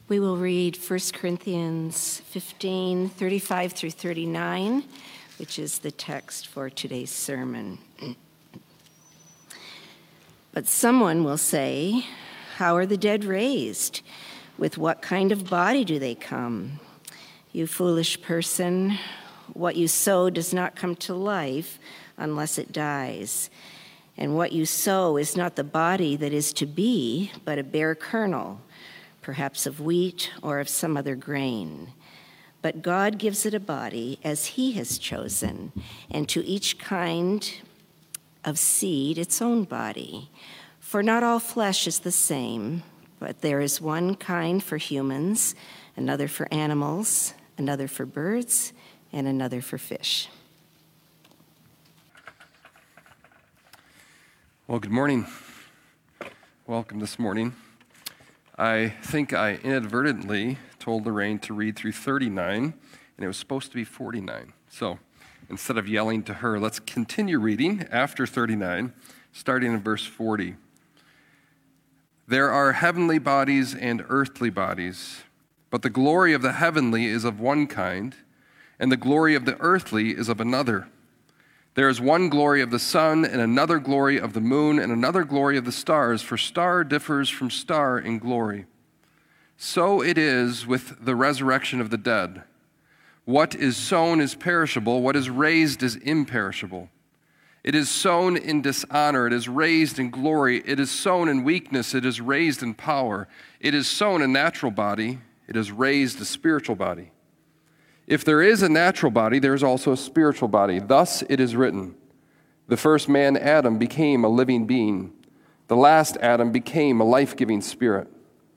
We will read 1 Corinthians 15, 35 through 39, which is the text for today's sermon. But someone will say, "How are the dead raised? With what kind of body do they come?" You foolish person, what you sow does not come to life unless it dies. And what you sow is not the body that is to be, but a bare kernel, perhaps of wheat or of some other grain. But God gives it a body as he has chosen, and to each kind of seed its own body. For not all flesh is the same, but there is one kind for humans, another for animals, another for birds, and another for fish. Well, good morning. Welcome this morning. I think I inadvertently told Lorraine to read through 39, and it was supposed to be 49. So instead of yelling to her, let's continue reading after 39, starting in verse 40. There are heavenly bodies and earthly bodies, but the glory of the heavenly is of one kind, and the glory of the earthly is of another. There is one glory of the sun, and another glory of the moon, and another glory of the stars, for star differs from star in glory. So it is with the resurrection of the dead. What is sown is perishable, what is raised is imperishable. It is sown in dishonor, it is raised in glory. It is sown in weakness, it is raised in power. It is sown a natural body, it is raised a spiritual body. If there is a natural body, there is also a spiritual body. Thus it is written, the first man, Adam, became a living being. The last Adam became a life-giving spirit.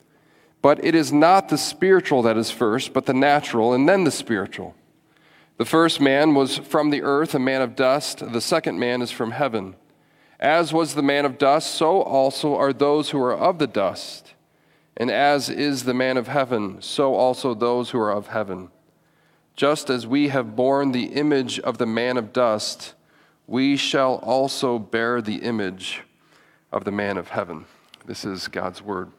But it is not the spiritual that is first, but the natural, and then the spiritual. The first man was from the earth, a man of dust. The second man is from heaven. As was the man of dust, so also are those who are of the dust. And as is the man of heaven, so also those who are of heaven. Just as we have borne the image of the man of dust, we shall also bear the image of the man of heaven. This is God's word.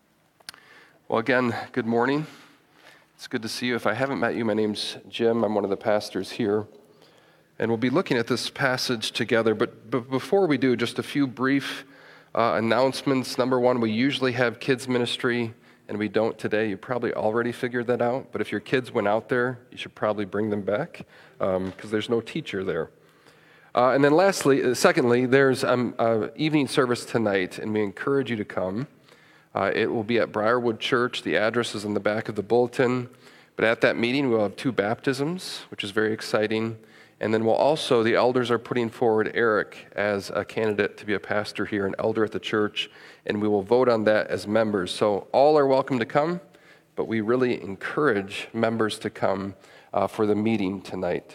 Well, again, good morning. It's good to see you. If I haven't met you, my name's Jim. I'm one of the pastors here. And we'll be looking at this passage together. But before we do, just a few brief announcements. Number one, we usually have kids ministry, and we don't today. You probably already figured that out, but if your kids went out there, you should probably bring them back because there's no teacher there. And then secondly, there's an evening service tonight, and we encourage you to come. It will be at Briarwood Church. The address is in the back of the bulletin. But at that meeting, we'll have 2 baptisms, which is very exciting. And then the elders are putting forward Eric as a candidate to be a pastor here, an elder at the church, and we will vote on that as members. So all are welcome to come, but we really encourage members to come for the meeting tonight.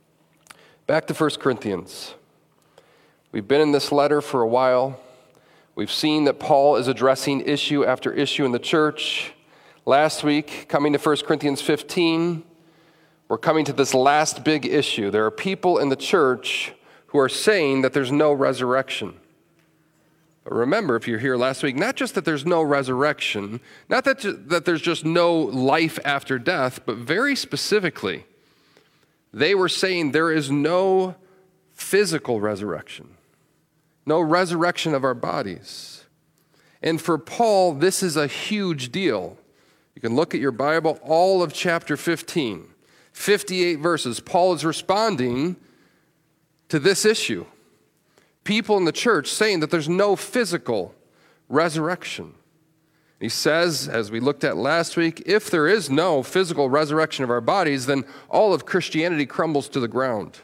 Back to 1 Corinthians. We've been in this letter for a while. We've seen that Paul is addressing issue after issue in the church. Last week, coming to 1 Corinthians 15, we're coming to this last big issue. There are people in the church who are saying that there's no resurrection. But remember, if you're here last week, not just that there's no resurrection, not that there's just no life after death, but very specifically, they were saying there is no physical resurrection, no resurrection of our bodies. And for Paul, this is a huge deal. You can look at your Bible, all of chapter 15. 58 verses, Paul is responding to this issue. People in the church saying that there's no physical resurrection. He says, as we looked at last week, if there is no physical resurrection of our bodies, then all of Christianity crumbles to the ground.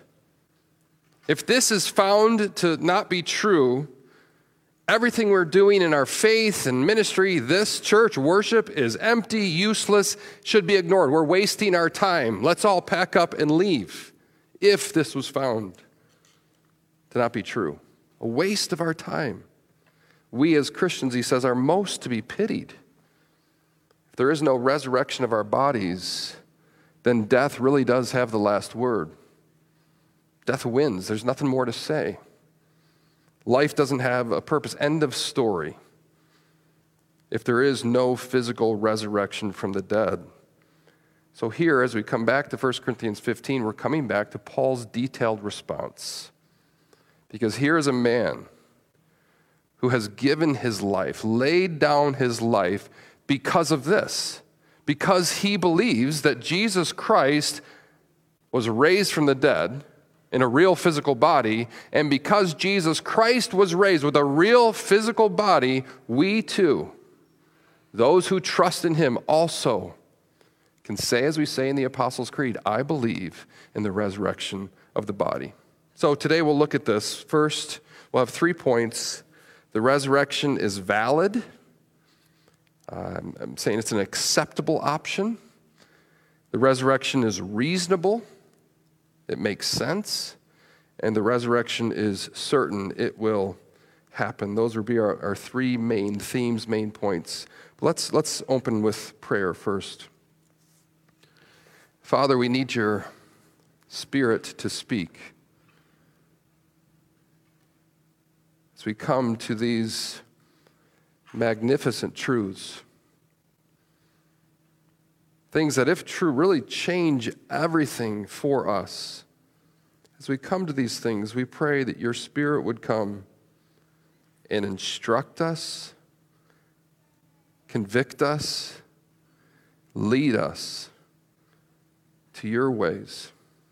If this is found to not be true, everything we're doing in our faith and ministry, this church worship is empty, useless, should be ignored. We're wasting our time. Let's all pack up and leave if this was found to not be true. A waste of our time. We as Christians, he says, are most to be pitied. If there is no resurrection of our bodies, then death really does have the last word. Death wins. There's nothing more to say. Life doesn't have a purpose. End of story. if there is no physical resurrection from the dead? So here, as we come back to 1 Corinthians 15, we're coming back to Paul's detailed response. Because here is a man who has given his life, laid down his life because of this. Because he believes that Jesus Christ was raised from the dead in a real physical body, and because Jesus Christ was raised with a real physical body, we too, those who trust in him, also can say, as we say in the Apostles' Creed, I believe in the resurrection of the body. So today we'll look at this. First, we'll have 3 points. The resurrection is valid. I'm saying it's an acceptable option. The resurrection is reasonable. It makes sense. And the resurrection is certain. It will happen. Those will be our 3 main themes, main points. But let's open with prayer first. Father, we need your Spirit to speak. As we come to these magnificent truths, things that, if true, really change everything for us. As we come to these things, we pray that your Spirit would come and instruct us, convict us, lead us to your ways.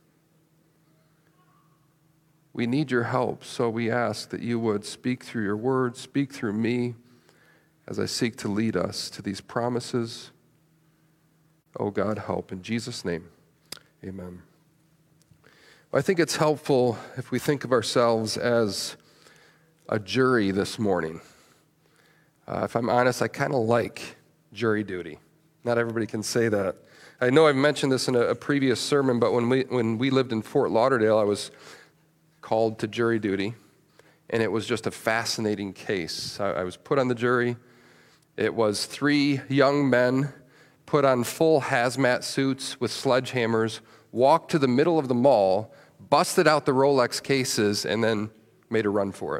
We need your help, so we ask that you would speak through your word, speak through me, as I seek to lead us to these promises. Oh God, help. In Jesus' name, amen. Well, I think it's helpful if we think of ourselves as a jury this morning. If I'm honest, I kind of like jury duty. Not everybody can say that. I know I've mentioned this in a previous sermon, but when we lived in Fort Lauderdale, I was called to jury duty, and it was just a fascinating case. I was put on the jury. It was 3 young men put on full hazmat suits with sledgehammers, walked to the middle of the mall, busted out the Rolex cases, and then made a run for it.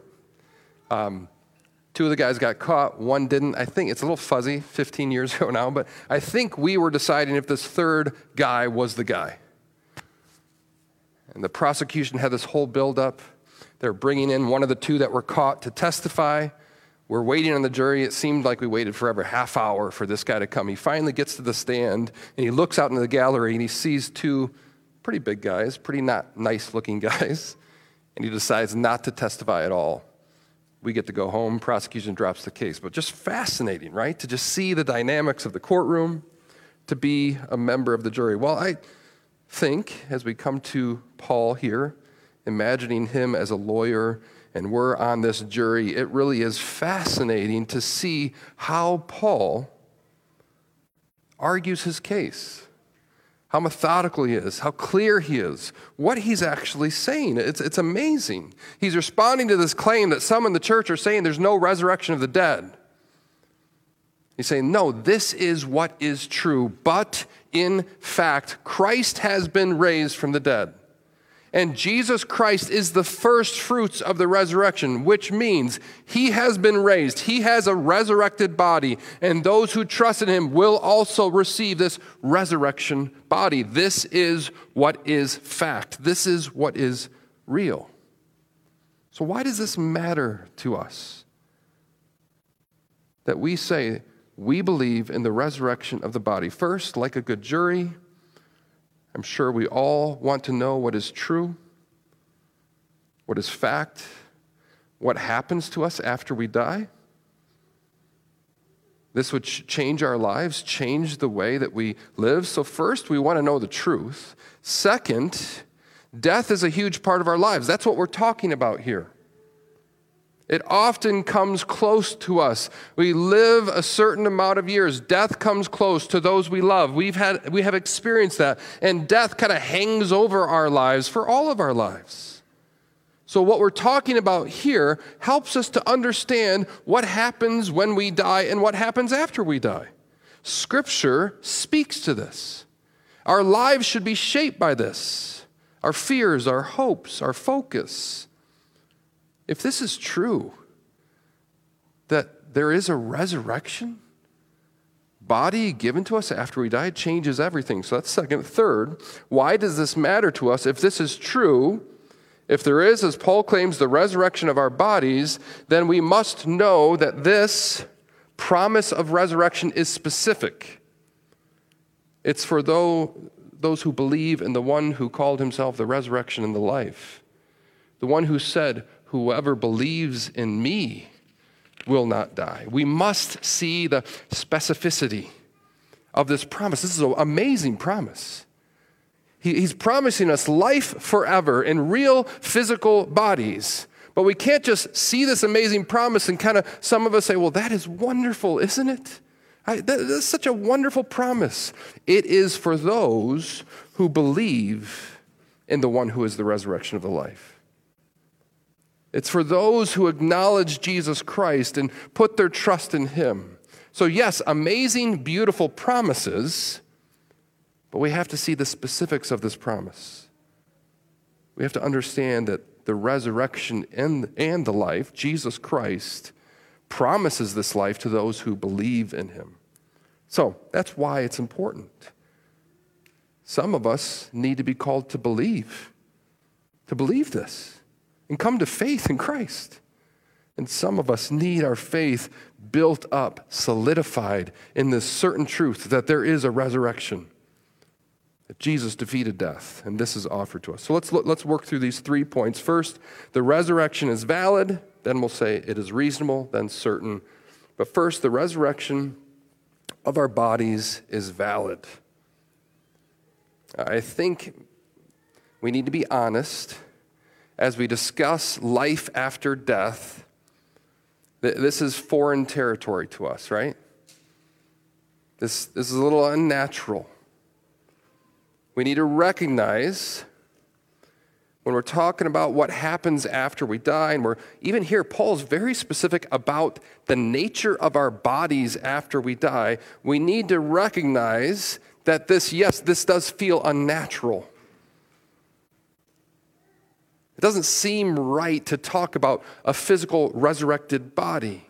2 of the guys got caught, 1 didn't. I think it's a little fuzzy, 15 years ago now, but I think we were deciding if this 3rd guy was the guy. And the prosecution had this whole buildup. They're bringing in one of the 2 that were caught to testify. We're waiting on the jury. It seemed like we waited forever, half hour for this guy to come. He finally gets to the stand, and he looks out into the gallery, and he sees 2 pretty big guys, pretty not nice-looking guys, and he decides not to testify at all. We get to go home. Prosecution drops the case. But just fascinating, right? To just see the dynamics of the courtroom, to be a member of the jury. Well, I think, as we come to Paul here, imagining him as a lawyer, and we're on this jury, it really is fascinating to see how Paul argues his case, how methodical he is, how clear he is, what he's actually saying. It's amazing. He's responding to this claim that some in the church are saying there's no resurrection of the dead. He's saying, no, this is what is true, but in fact, Christ has been raised from the dead. And Jesus Christ is the first fruits of the resurrection, which means he has been raised. He has a resurrected body, and those who trust in him will also receive this resurrection body. This is what is fact. This is what is real. So why does this matter to us? That we say we believe in the resurrection of the body. First, like a good jury, I'm sure we all want to know what is true, what is fact, what happens to us after we die. This would change our lives, change the way that we live. So first, we want to know the truth. Second, death is a huge part of our lives. That's what we're talking about here. It often comes close to us. We live a certain amount of years. Death comes close to those we love. We have experienced that. And death kind of hangs over our lives for all of our lives. So what we're talking about here helps us to understand what happens when we die and what happens after we die. Scripture speaks to this. Our lives should be shaped by this. Our fears, our hopes, our focus. If this is true, that there is a resurrection, body given to us after we die changes everything. So that's second. Third, why does this matter to us? If this is true, if there is, as Paul claims, the resurrection of our bodies, then we must know that this promise of resurrection is specific. It's for those who believe in the one who called himself the resurrection and the life. The one who said, whoever believes in me will not die. We must see the specificity of this promise. This is an amazing promise. He's promising us life forever in real physical bodies. But we can't just see this amazing promise and some of us say, well, that is wonderful, isn't it? That's such a wonderful promise. It is for those who believe in the one who is the resurrection of the life. It's for those who acknowledge Jesus Christ and put their trust in him. So yes, amazing, beautiful promises, but we have to see the specifics of this promise. We have to understand that the resurrection and the life, Jesus Christ, promises this life to those who believe in him. So that's why it's important. Some of us need to be called to believe this and come to faith in Christ. And some of us need our faith built up, solidified in this certain truth that there is a resurrection, that Jesus defeated death, and this is offered to us. So let's work through these 3 points. First, the resurrection is valid. Then we'll say it is reasonable, then certain. But first, the resurrection of our bodies is valid. I think we need to be honest as we discuss life after death. This is foreign territory to us, right? This is a little unnatural. We need to recognize when we're talking about what happens after we die, and we're even here, Paul's very specific about the nature of our bodies after we die. We need to recognize that this does feel unnatural. It doesn't seem right to talk about a physical resurrected body.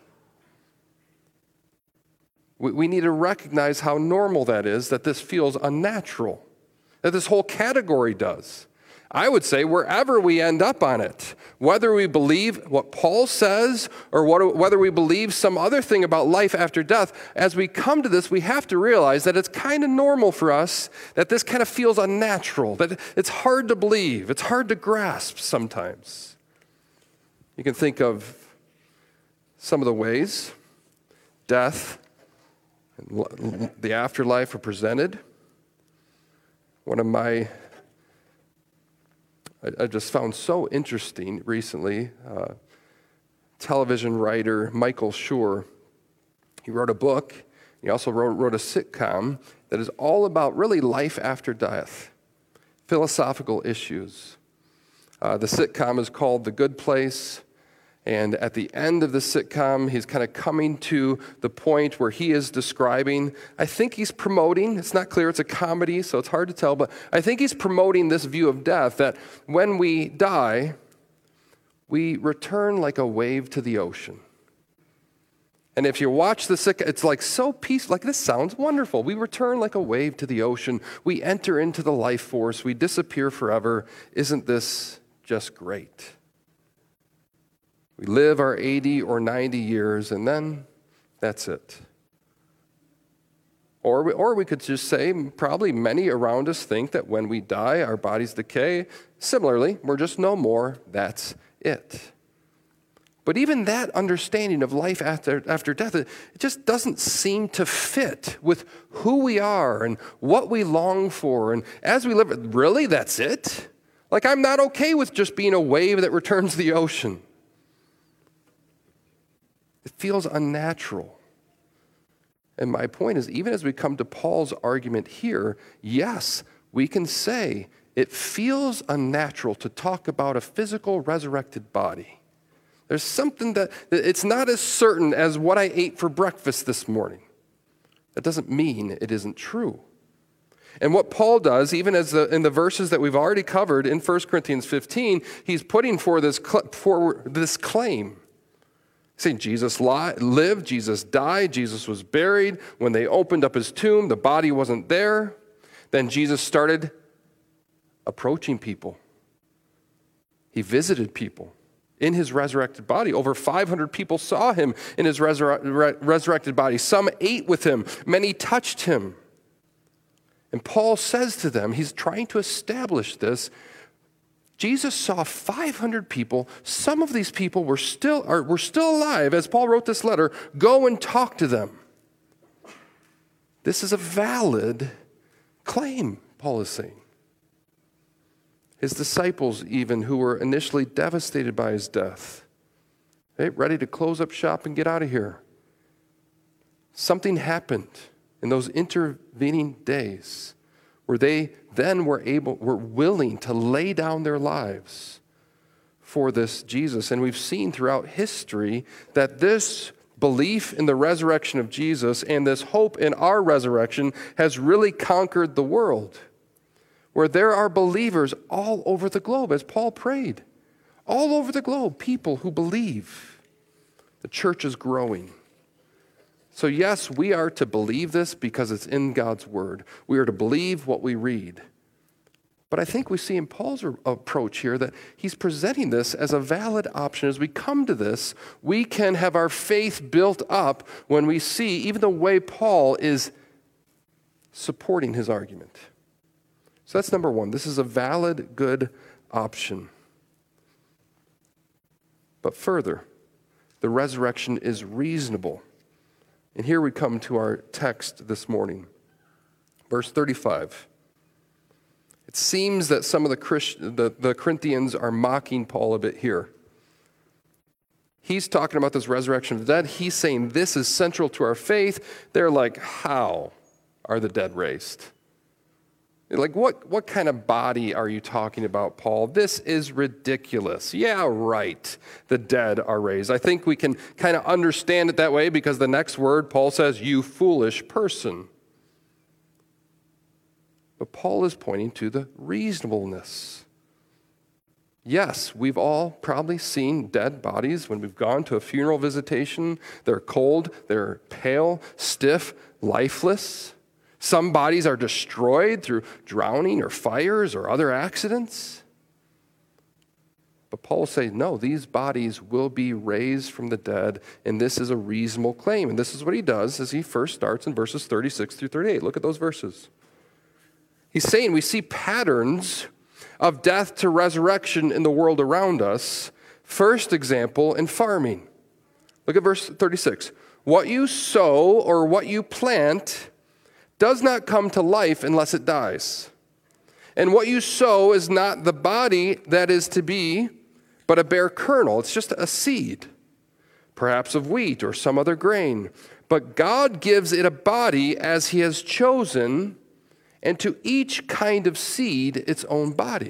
We need to recognize how normal that is, that this feels unnatural, that this whole category does. I would say wherever we end up on it, whether we believe what Paul says or whether we believe some other thing about life after death, as we come to this, we have to realize that it's kind of normal for us, that this kind of feels unnatural, that it's hard to believe, it's hard to grasp sometimes. You can think of some of the ways death and the afterlife are presented. One of my I just found so interesting recently, television writer Michael Schur. He wrote a book. He also wrote a sitcom that is all about really life after death, philosophical issues. The sitcom is called The Good Place. And at the end of the sitcom, he's kind of coming to the point where he is describing, I think he's promoting, it's not clear, it's a comedy, so it's hard to tell, but I think he's promoting this view of death, that when we die, we return like a wave to the ocean. And if you watch the sitcom, it's like so peaceful, like this sounds wonderful. We return like a wave to the ocean. We enter into the life force. We disappear forever. Isn't this just great? We live our 80 or 90 years, and then that's it. Or we could just say, probably many around us think that when we die, our bodies decay. Similarly, we're just no more, that's it. But even that understanding of life after death, it just doesn't seem to fit with who we are and what we long for. And as we live, really, that's it? Like, I'm not okay with just being a wave that returns to the ocean. It feels unnatural. And my point is, even as we come to Paul's argument here, yes, we can say it feels unnatural to talk about a physical resurrected body. There's something that it's not as certain as what I ate for breakfast this morning. That doesn't mean it isn't true. And what Paul does, even in the verses that we've already covered in 1 Corinthians 15, he's putting forward this claim Saying Jesus lived, Jesus died, Jesus was buried. When they opened up his tomb, the body wasn't there. Then Jesus started approaching people. He visited people in his resurrected body. Over 500 people saw him in his resurrected body. Some ate with him. Many touched him. And Paul says to them, he's trying to establish this. Jesus saw 500 people. Some of these people were still alive. As Paul wrote this letter, go and talk to them. This is a valid claim, Paul is saying. His disciples, even, who were initially devastated by his death, ready to close up shop and get out of here. Something happened in those intervening days where they then were willing to lay down their lives for this Jesus. And we've seen throughout history that this belief in the resurrection of Jesus and this hope in our resurrection has really conquered the world, where there are believers all over the globe, as Paul prayed. All over the globe, people who believe. The church is growing. So yes, we are to believe this because it's in God's word. We are to believe what we read. But I think we see in Paul's approach here that he's presenting this as a valid option. As we come to this, we can have our faith built up when we see even the way Paul is supporting his argument. So that's number one. This is a valid, good option. But further, the resurrection is reasonable. And here we come to our text this morning. Verse 35. It seems that some of the Corinthians are mocking Paul a bit here. He's talking about this resurrection of the dead. He's saying this is central to our faith. They're like, how are the dead raised? Like, what kind of body are you talking about, Paul? This is ridiculous. Yeah, right. The dead are raised. I think we can kind of understand it that way because the next word, Paul says, you foolish person. But Paul is pointing to the reasonableness. Yes, we've all probably seen dead bodies when we've gone to a funeral visitation. They're cold, they're pale, stiff, lifeless. Some bodies are destroyed through drowning or fires or other accidents. But Paul says, no, these bodies will be raised from the dead, and this is a reasonable claim. And this is what he does as he first starts in verses 36 through 38. Look at those verses. He's saying we see patterns of death to resurrection in the world around us. First example in farming. Look at verse 36. What you sow or what you plant does not come to life unless it dies. And what you sow is not the body that is to be, but a bare kernel. It's just a seed, perhaps of wheat or some other grain. But God gives it a body as he has chosen, and to each kind of seed its own body.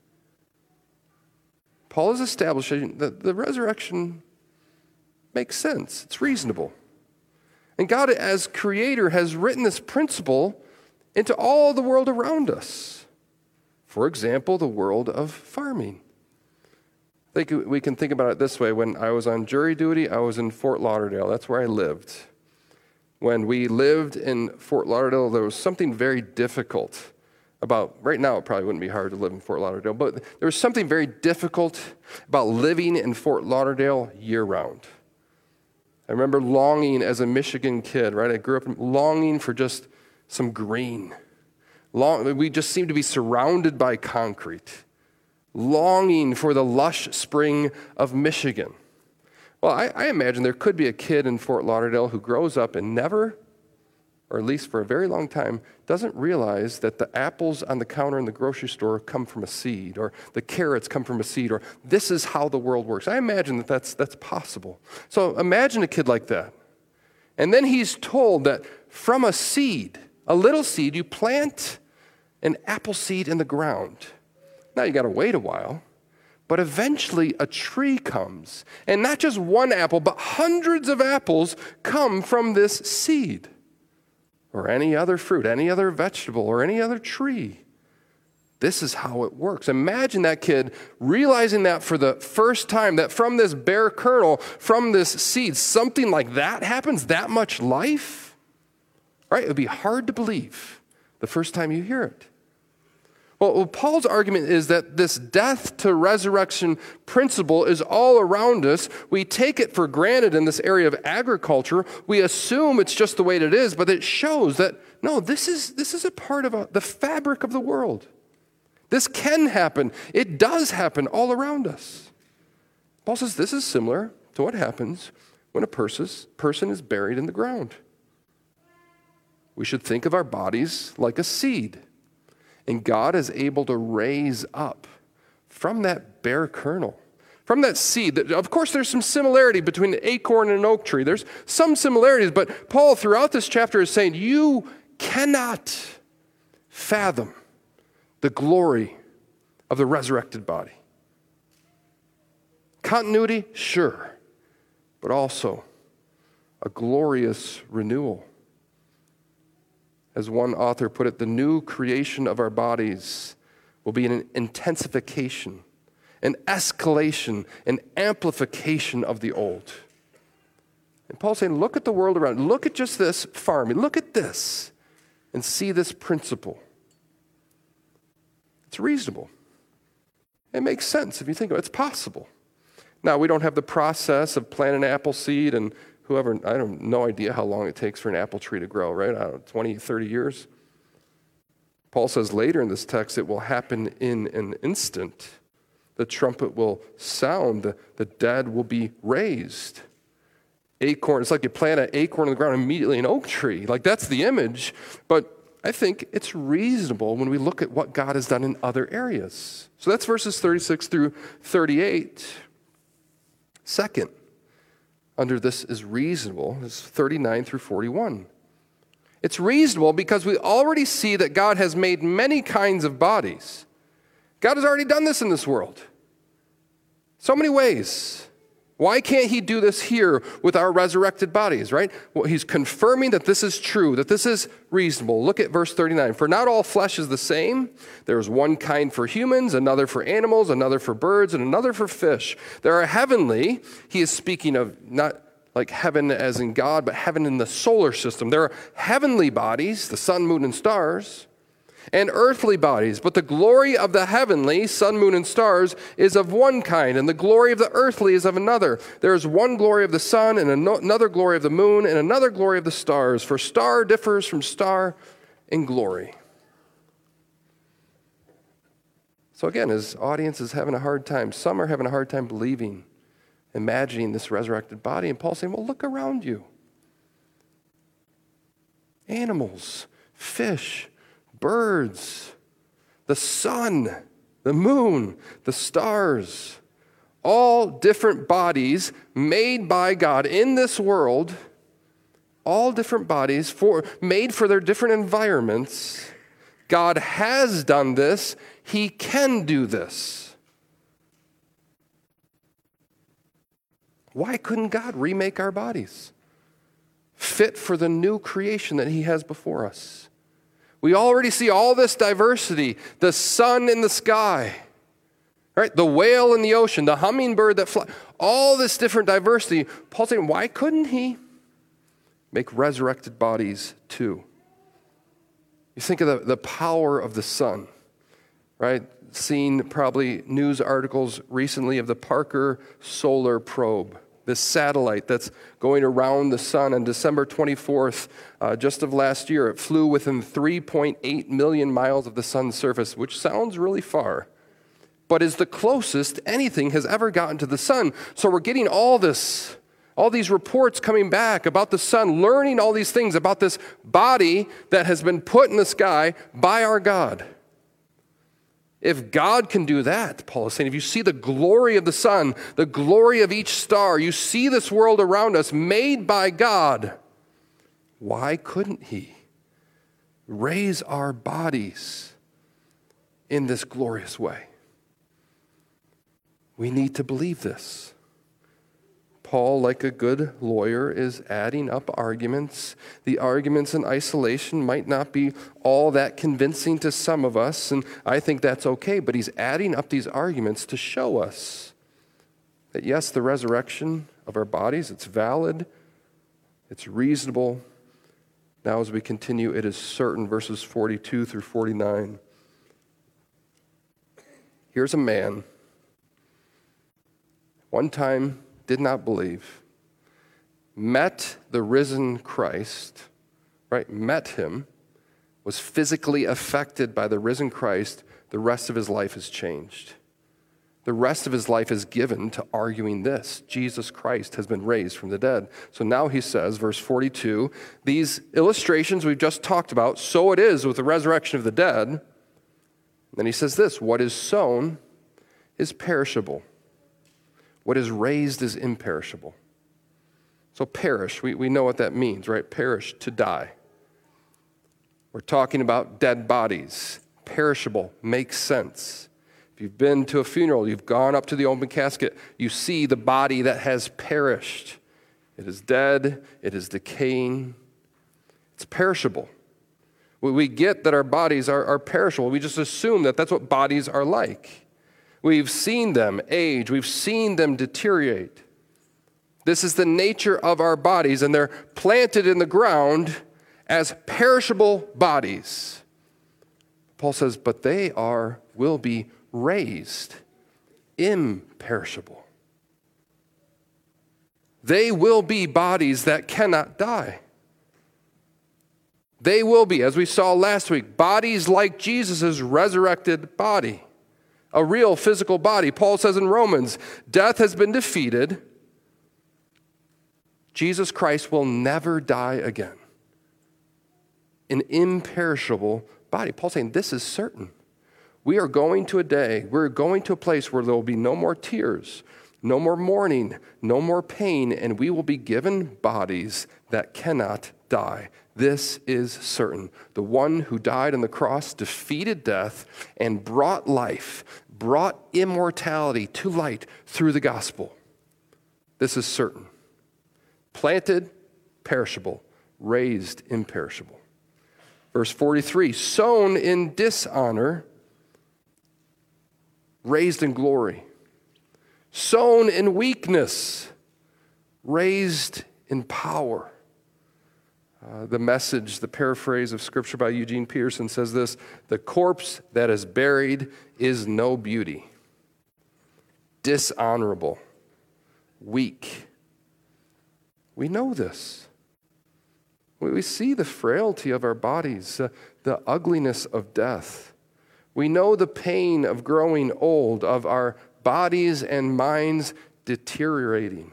Paul is establishing that the resurrection makes sense. It's reasonable. And God, as creator, has written this principle into all the world around us. For example, the world of farming. I think we can think about it this way. When I was on jury duty, I was in Fort Lauderdale. That's where I lived. When we lived in Fort Lauderdale, there was something very difficult about, right now it probably wouldn't be hard to live in Fort Lauderdale, but there was something very difficult about living in Fort Lauderdale year-round. I remember longing as a Michigan kid, right? I grew up longing for just some green. We just seemed to be surrounded by concrete. Longing for the lush spring of Michigan. Well, I imagine there could be a kid in Fort Lauderdale who grows up and never, or at least for a very long time, doesn't realize that the apples on the counter in the grocery store come from a seed, or the carrots come from a seed, or this is how the world works. I imagine that that's possible. So imagine a kid like that. And then he's told that from a seed, a little seed, you plant an apple seed in the ground. Now you got to wait a while, but eventually a tree comes. And not just one apple, but hundreds of apples come from this seed. Or any other fruit, any other vegetable, or any other tree. This is how it works. Imagine that kid realizing that for the first time, that from this bare kernel, from this seed, something like that happens, that much life, right? It would be hard to believe the first time you hear it. Well, Paul's argument is that this death to resurrection principle is all around us. We take it for granted in this area of agriculture. We assume it's just the way it is, but it shows that, no, this is a part of the fabric of the world. This can happen. It does happen all around us. Paul says this is similar to what happens when a person is buried in the ground. We should think of our bodies like a seed. And God is able to raise up from that bare kernel, from that seed. Of course, there's some similarity between an acorn and an oak tree. There's some similarities, but Paul, throughout this chapter, is saying you cannot fathom the glory of the resurrected body. Continuity, sure, but also a glorious renewal. As one author put it, the new creation of our bodies will be an intensification, an escalation, an amplification of the old. And Paul's saying, look at the world around. Look at just this farming. Look at this and see this principle. It's reasonable. It makes sense if you think of it. It's possible. Now, we don't have the process of planting apple seed and I have no idea how long it takes for an apple tree to grow, right? I don't know, 20, 30 years. Paul says later in this text, it will happen in an instant. The trumpet will sound. The dead will be raised. Acorn, it's like you plant an acorn on the ground, immediately an oak tree. Like, that's the image. But I think it's reasonable when we look at what God has done in other areas. So that's verses 36 through 38. Second, under this is reasonable, is 39 through 41. It's reasonable because we already see that God has made many kinds of bodies. God has already done this in this world. So many ways. Why can't he do this here with our resurrected bodies, right? Well, he's confirming that this is true, that this is reasonable. Look at verse 39. For not all flesh is the same. There is one kind for humans, another for animals, another for birds, and another for fish. There are heavenly, he is speaking of not like heaven as in God, but heaven in the solar system. There are heavenly bodies, the sun, moon, and stars, and earthly bodies. But the glory of the heavenly, sun, moon, and stars, is of one kind, and the glory of the earthly is of another. There is one glory of the sun, and another glory of the moon, and another glory of the stars. For star differs from star in glory. So again, his audience is having a hard time. Some are having a hard time believing, imagining this resurrected body. And Paul's saying, well, look around you. Animals, fish, birds, the sun, the moon, the stars, all different bodies made by God in this world, all different bodies made for their different environments. God has done this. He can do this. Why couldn't God remake our bodies fit for the new creation that he has before us? We already see all this diversity, the sun in the sky, right? The whale in the ocean, the hummingbird that flies, all this different diversity. Paul's saying, why couldn't he make resurrected bodies too? You think of the power of the sun, right? Seen probably news articles recently of the Parker Solar Probe, this satellite that's going around the sun. On December 24th, just of last year, it flew within 3.8 million miles of the sun's surface, which sounds really far, but is the closest anything has ever gotten to the sun. So we're getting all these reports coming back about the sun, learning all these things about this body that has been put in the sky by our God. If God can do that, Paul is saying, if you see the glory of the sun, the glory of each star, you see this world around us made by God, why couldn't he raise our bodies in this glorious way? We need to believe this. Paul, like a good lawyer, is adding up arguments. The arguments in isolation might not be all that convincing to some of us, and I think that's okay, but he's adding up these arguments to show us that yes, the resurrection of our bodies, it's valid, it's reasonable. Now as we continue, it is certain, verses 42 through 49. Here's a man, one time did not believe, met the risen Christ, right? Met him, was physically affected by the risen Christ. The rest of his life is changed. The rest of his life is given to arguing this: Jesus Christ has been raised from the dead. So now he says, verse 42, these illustrations we've just talked about, so it is with the resurrection of the dead. And then he says this: what is sown is perishable. What is raised is imperishable. So perish, we know what that means, right? Perish, to die. We're talking about dead bodies. Perishable makes sense. If you've been to a funeral, you've gone up to the open casket, you see the body that has perished. It is dead, it is decaying, it's perishable. We get that our bodies are perishable. We just assume that that's what bodies are like. We've seen them age. We've seen them deteriorate. This is the nature of our bodies, and they're planted in the ground as perishable bodies. Paul says, but they will be raised imperishable. They will be bodies that cannot die. They will be, as we saw last week, bodies like Jesus' resurrected body. A real physical body. Paul says in Romans, death has been defeated. Jesus Christ will never die again. An imperishable body. Paul's saying this is certain. We are going to a place where there will be no more tears, no more mourning, no more pain, and we will be given bodies that cannot die. This is certain. The one who died on the cross defeated death and brought life, brought immortality to light through the gospel. This is certain. Planted, perishable. Raised, imperishable. Verse 43, sown in dishonor, raised in glory. Sown in weakness, raised in power. The Message, the paraphrase of Scripture by Eugene Peterson says this: the corpse that is buried is no beauty, dishonorable, weak. We know this. We see the frailty of our bodies, the ugliness of death. We know the pain of growing old, of our bodies and minds deteriorating.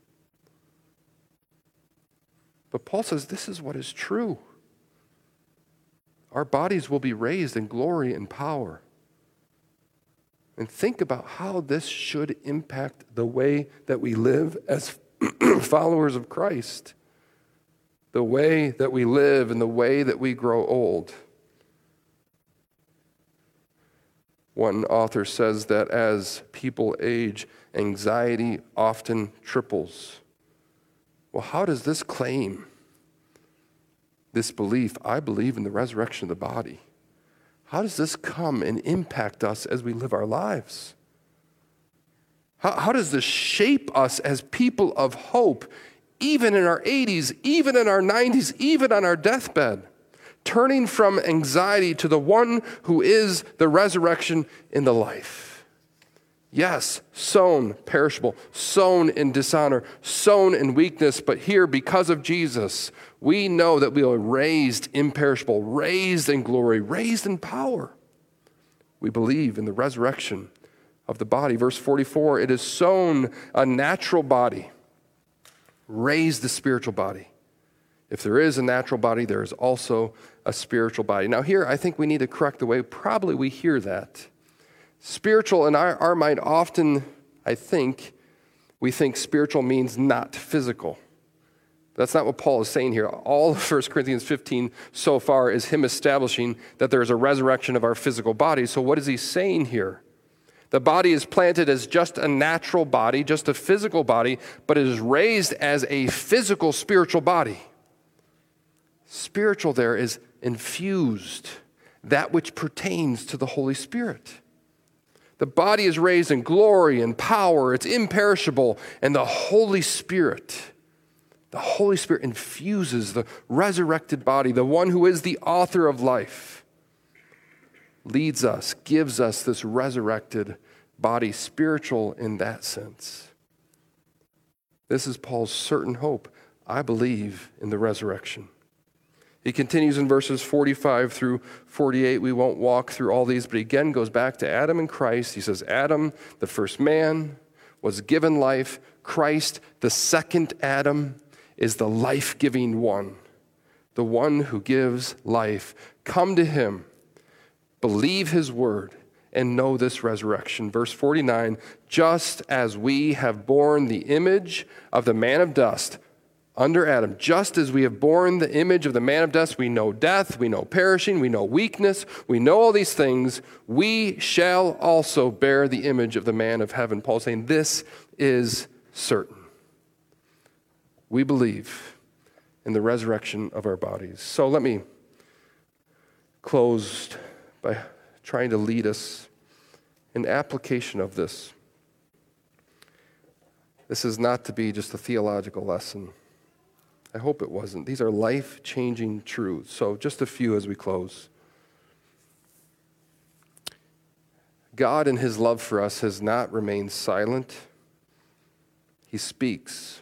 But Paul says this is what is true. Our bodies will be raised in glory and power. And think about how this should impact the way that we live as followers of Christ. The way that we live and the way that we grow old. One author says that as people age, anxiety often triples. Well, how does this claim, this belief, I believe in the resurrection of the body, how does this come and impact us as we live our lives? How does this shape us as people of hope, even in our 80s, even in our 90s, even on our deathbed? Turning from anxiety to the one who is the resurrection in the life. Yes, sown perishable, sown in dishonor, sown in weakness, but here, because of Jesus, we know that we are raised imperishable, raised in glory, raised in power. We believe in the resurrection of the body. Verse 44, it is sown a natural body, raised the spiritual body. If there is a natural body, there is also a spiritual body. Now here, I think we need to correct the way probably we hear that. Spiritual in our mind often, we think spiritual means not physical. That's not what Paul is saying here. All of 1 Corinthians 15 so far is him establishing that there is a resurrection of our physical body. So what is he saying here? The body is planted as just a natural body, just a physical body, but it is raised as a physical, spiritual body. Spiritual there is infused, that which pertains to the Holy Spirit. The body is raised in glory and power. It's imperishable. And the Holy Spirit infuses the resurrected body, the one who is the author of life, leads us, gives us this resurrected body, spiritual in that sense. This is Paul's certain hope. I believe in the resurrection. He continues in verses 45 through 48. We won't walk through all these, but he again goes back to Adam and Christ. He says, Adam, the first man, was given life. Christ, the second Adam, is the life-giving one, the one who gives life. Come to him, believe his word, and know this resurrection. Verse 49, just as we have borne the image of the man of dust, under Adam, just as we have borne the image of the man of dust, we know death, we know perishing, we know weakness, we know all these things, we shall also bear the image of the man of heaven. Paul's saying this is certain. We believe in the resurrection of our bodies. So let me close by trying to lead us in application of this. This is not to be just a theological lesson. I hope it wasn't. These are life-changing truths. So just a few as we close. God in his love for us has not remained silent. He speaks.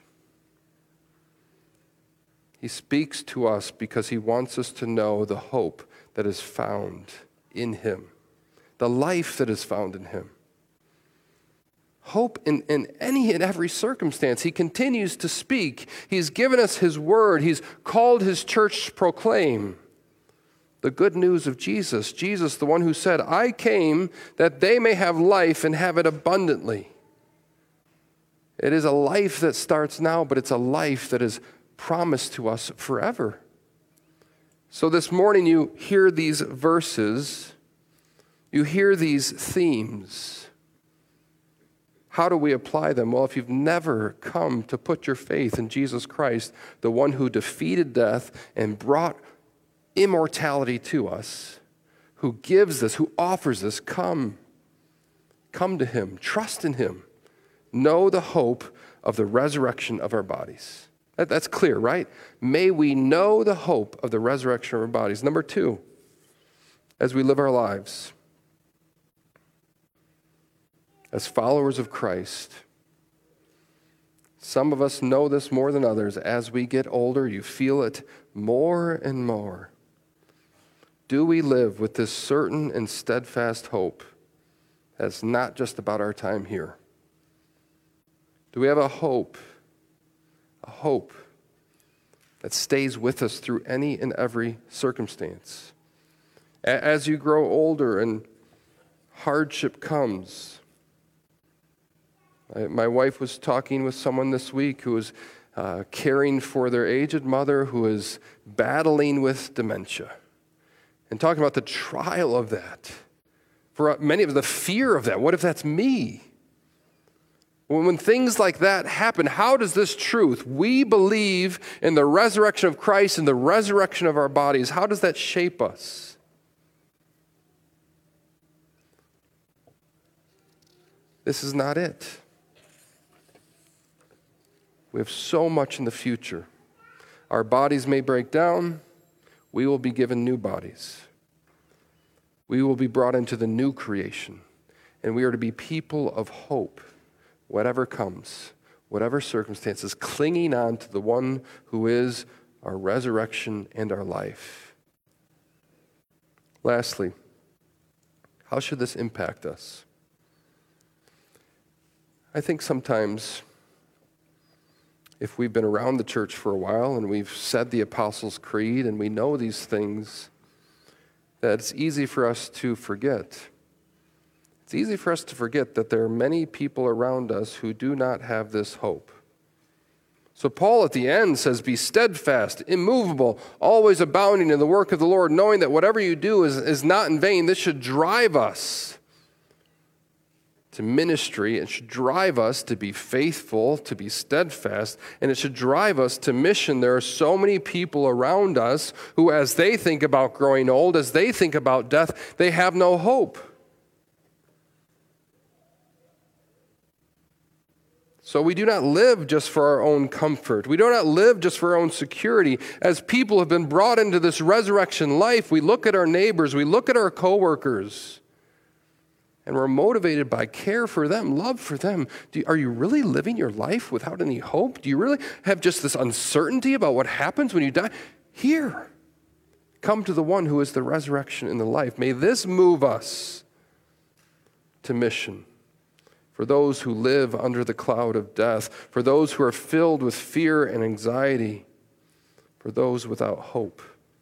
He speaks to us because he wants us to know the hope that is found in him, the life that is found in him. Hope in any and every circumstance. He continues to speak. He's given us his word. He's called his church to proclaim the good news of Jesus. Jesus, the one who said, I came that they may have life and have it abundantly. It is a life that starts now, but it's a life that is promised to us forever. So this morning you hear these verses, you hear these themes. How do we apply them? Well, if you've never come to put your faith in Jesus Christ, the one who defeated death and brought immortality to us, who gives this, who offers this, come to him, trust in him, know the hope of the resurrection of our bodies. That's clear, right? May we know the hope of the resurrection of our bodies. Number 2, as we live our lives, as followers of Christ, some of us know this more than others. As we get older, you feel it more and more. Do we live with this certain and steadfast hope that's not just about our time here? Do we have a hope that stays with us through any and every circumstance? As you grow older and hardship comes, my wife was talking with someone this week who was caring for their aged mother who is battling with dementia, and talking about the trial of that. For many of the fear of that. What if that's me? When things like that happen, how does this truth, we believe in the resurrection of Christ and the resurrection of our bodies, how does that shape us? This is not it. We have so much in the future. Our bodies may break down. We will be given new bodies. We will be brought into the new creation. And we are to be people of hope, whatever comes, whatever circumstances, clinging on to the one who is our resurrection and our life. Lastly, how should this impact us? I think sometimes, if we've been around the church for a while and we've said the Apostles' Creed and we know these things, that it's easy for us to forget. It's easy for us to forget that there are many people around us who do not have this hope. So Paul at the end says, be steadfast, immovable, always abounding in the work of the Lord, knowing that whatever you do is not in vain. This should drive us. to ministry. It should drive us to be faithful, to be steadfast, and it should drive us to mission. There are so many people around us who, as they think about growing old, as they think about death, they have no hope. So we do not live just for our own comfort. We do not live just for our own security. As people have been brought into this resurrection life, we look at our neighbors, we look at our coworkers, and we're motivated by care for them, love for them. Are you really living your life without any hope? Do you really have just this uncertainty about what happens when you die? Here, come to the one who is the resurrection and the life. May this move us to mission. For those who live under the cloud of death, for those who are filled with fear and anxiety, for those without hope.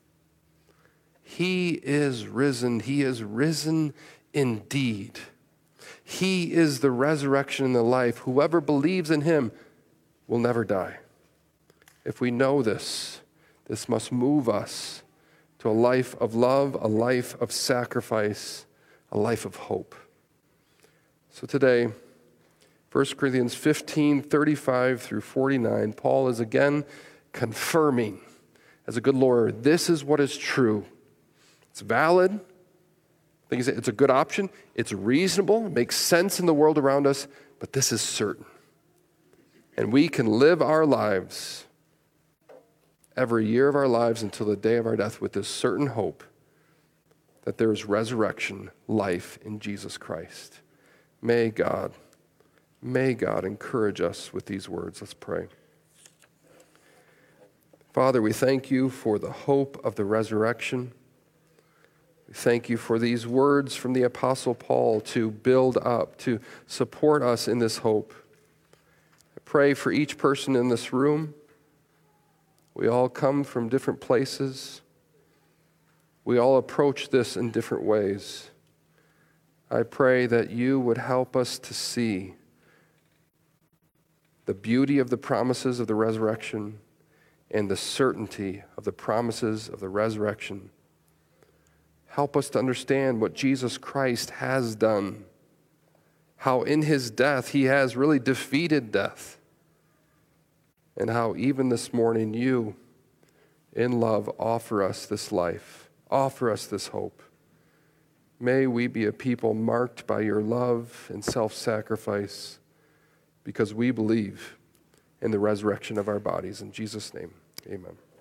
He is risen. He is risen indeed. He is the resurrection and the life. Whoever believes in him will never die. If we know this, this must move us to a life of love, a life of sacrifice, a life of hope. So today, 1 Corinthians 15:35 through 49, Paul is again confirming, as a good lawyer, this is what is true. It's valid. I think it's a good option. It's reasonable. It makes sense in the world around us, but this is certain. And we can live our lives, every year of our lives until the day of our death, with this certain hope that there is resurrection, life in Jesus Christ. May God encourage us with these words. Let's pray. Father, we thank you for the hope of the resurrection. We thank you for these words from the Apostle Paul to build up, to support us in this hope. I pray for each person in this room. We all come from different places. We all approach this in different ways. I pray that you would help us to see the beauty of the promises of the resurrection and the certainty of the promises of the resurrection. Help us to understand what Jesus Christ has done, how in his death he has really defeated death, and how even this morning you, in love, offer us this life, offer us this hope. May we be a people marked by your love and self-sacrifice, because we believe in the resurrection of our bodies. In Jesus' name, amen.